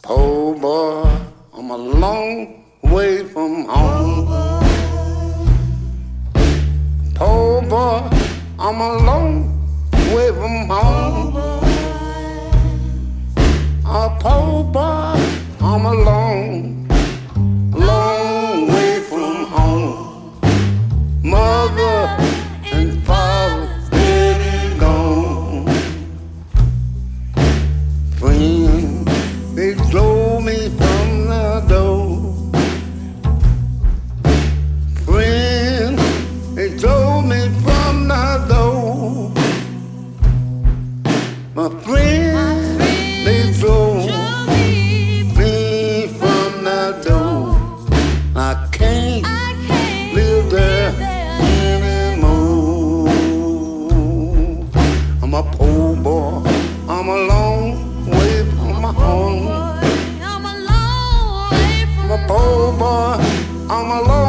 Oh boy, I'm a long way from home. Oh boy, I'm a long way from home. Oh boy, I'm a long way from home. Mother and father dead and gone. Friends, they drove me from the door. Friends, they drove me from the door. My friends, they drove me from the door. I can't live there anymore. I'm a poor boy, I'm a long way from my home. I'm a poor boy, I'm a long